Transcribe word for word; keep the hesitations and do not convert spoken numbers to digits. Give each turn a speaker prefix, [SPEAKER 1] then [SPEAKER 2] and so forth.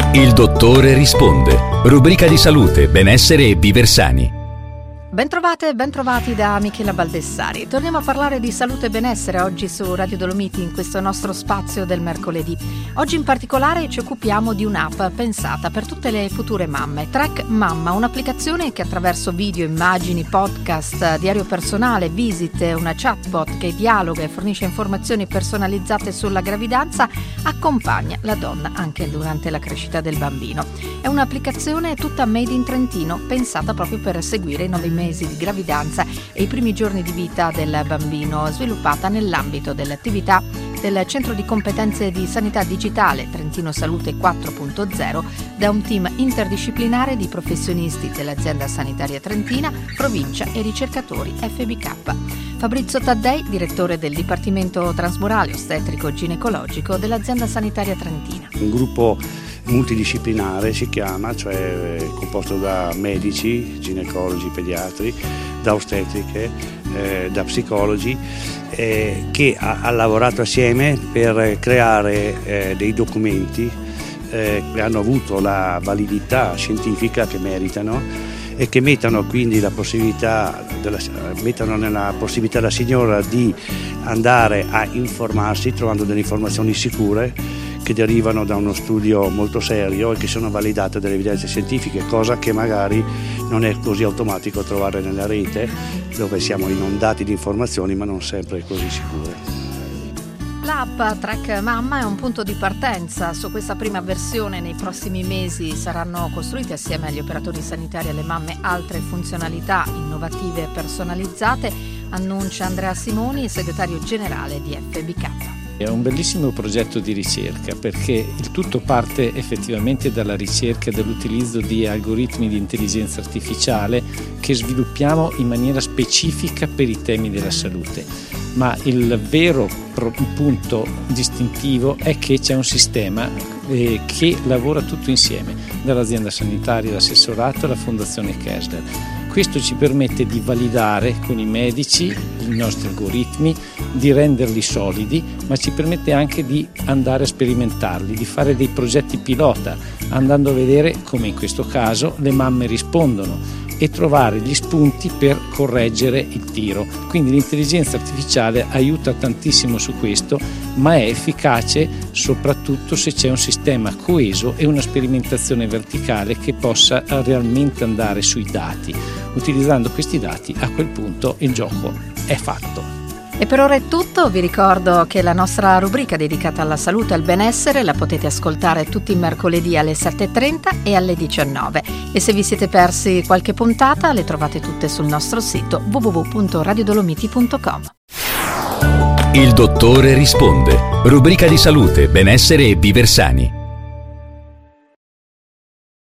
[SPEAKER 1] Il dottore risponde. Rubrica di salute, benessere e viver sani.
[SPEAKER 2] Bentrovate e bentrovati da Michela Baldessari. Torniamo a parlare di salute e benessere oggi su Radio Dolomiti in questo nostro spazio del mercoledì. Oggi in particolare ci occupiamo di un'app pensata per tutte le future mamme. Track Mamma, un'applicazione che attraverso video, immagini, podcast, diario personale, visite, una chatbot che dialoga e fornisce informazioni personalizzate sulla gravidanza, accompagna la donna anche durante la crescita del bambino. È un'applicazione tutta made in Trentino, pensata proprio per seguire i nove mesi di gravidanza e i primi giorni di vita del bambino, sviluppata nell'ambito delle attività del Centro di Competenze di Sanità Digitale Trentino Salute quattro punto zero da un team interdisciplinare di professionisti dell'azienda sanitaria trentina, provincia e ricercatori F B K. Fabrizio Taddei, direttore del Dipartimento Transmurale Ostetrico Ginecologico dell'azienda sanitaria trentina.
[SPEAKER 3] Un gruppo multidisciplinare si chiama, cioè composto da medici, ginecologi, pediatri, da ostetriche, eh, da psicologi, eh, che ha, ha lavorato assieme per creare eh, dei documenti eh, che hanno avuto la validità scientifica che meritano e che mettano quindi la possibilità, della, mettono nella possibilità la signora di andare a informarsi trovando delle informazioni sicure che derivano da uno studio molto serio e che sono validate dalle evidenze scientifiche, cosa che magari non è così automatico trovare nella rete, dove siamo inondati di informazioni ma non sempre così sicure.
[SPEAKER 2] L'app Track Mamma è un punto di partenza. Su questa prima versione nei prossimi mesi saranno costruite assieme agli operatori sanitari e alle mamme altre funzionalità innovative e personalizzate, annuncia Andrea Simoni, segretario generale di F B K.
[SPEAKER 4] È un bellissimo progetto di ricerca perché il tutto parte effettivamente dalla ricerca e dall'utilizzo di algoritmi di intelligenza artificiale che sviluppiamo in maniera specifica per i temi della salute. Ma il vero punto distintivo è che c'è un sistema eh, che lavora tutto insieme, dall'azienda sanitaria, l'assessorato alla Fondazione Kessler. Questo ci permette di validare con i medici i nostri algoritmi, di renderli solidi, ma ci permette anche di andare a sperimentarli, di fare dei progetti pilota, andando a vedere come in questo caso le mamme rispondono e trovare gli spunti per correggere il tiro. Quindi l'intelligenza artificiale aiuta tantissimo su questo, ma è efficace soprattutto se c'è un sistema coeso e una sperimentazione verticale che possa realmente andare sui dati. Utilizzando questi dati, a quel punto il gioco è fatto.
[SPEAKER 2] E per ora è tutto, vi ricordo che la nostra rubrica dedicata alla salute e al benessere la potete ascoltare tutti i mercoledì alle sette e trenta e alle diciannove e se vi siete persi qualche puntata le trovate tutte sul nostro sito w w w punto radio dolomiti punto com.
[SPEAKER 1] Il dottore risponde. Rubrica di salute, benessere e viver sani.